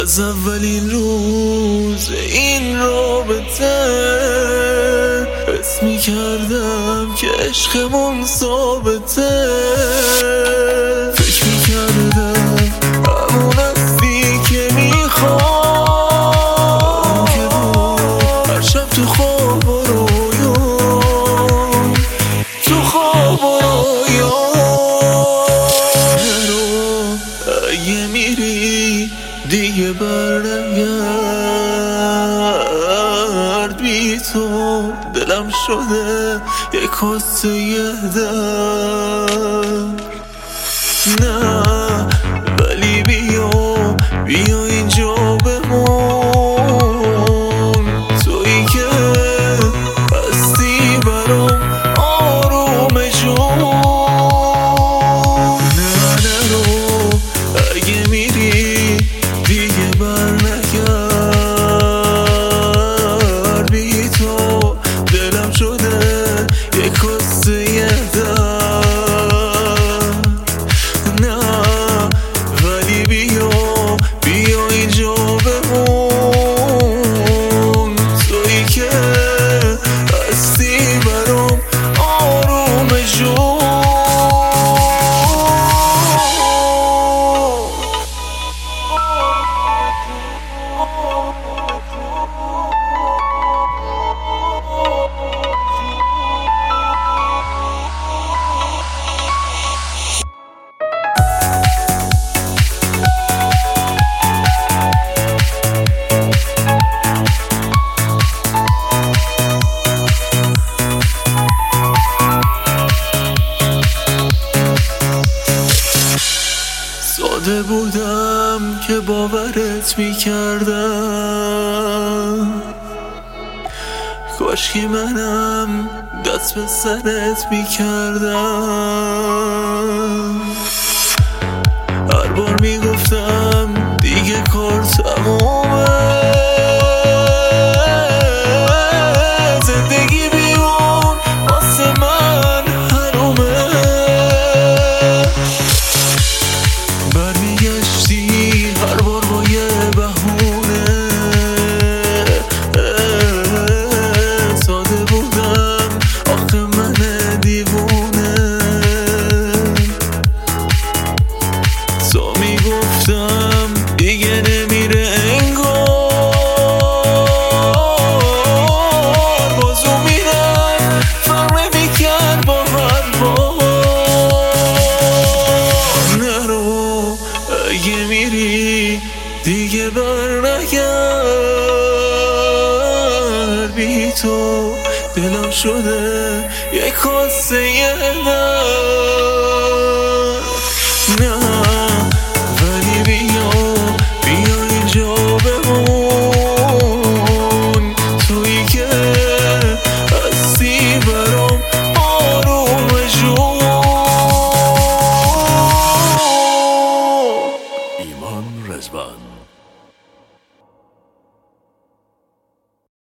از اولین روز این رابطه حس می‌کردم که عشقمون ثابته. فکر می‌کردم همون هستی که میخوام، که هر شب تو خواب و رویام، تو خواب و رویام. اگه میری دیگه برنگرد، بی تو دلم شده یک کاسه در. نه ولی بیا اینجا بمون، تویی که هستی برام آروم جون. نه نرو اگه میری دیگه برنگرد، بی تو دلم شده یک کاسه در. نه ولی بیا اینجا بمون، تویی که هستی برام آروم جون. ساده بودم که باورت میکردم، کاشکی منم دست به سرت میکردم. هر بار میگفتم دیگه کار تمومه، زندگی بیرون واسه من حرومه. برمیگشتی هر بار با یه بهونه، ساده بودم آخه من دیوونه. تو میگفتم دیگه نمیره انگار، بازو میرم فرق نمیکرد با هر بار. نرو اگه میری دیگه برنگرد، بی تو دلم شده یک کاسه در.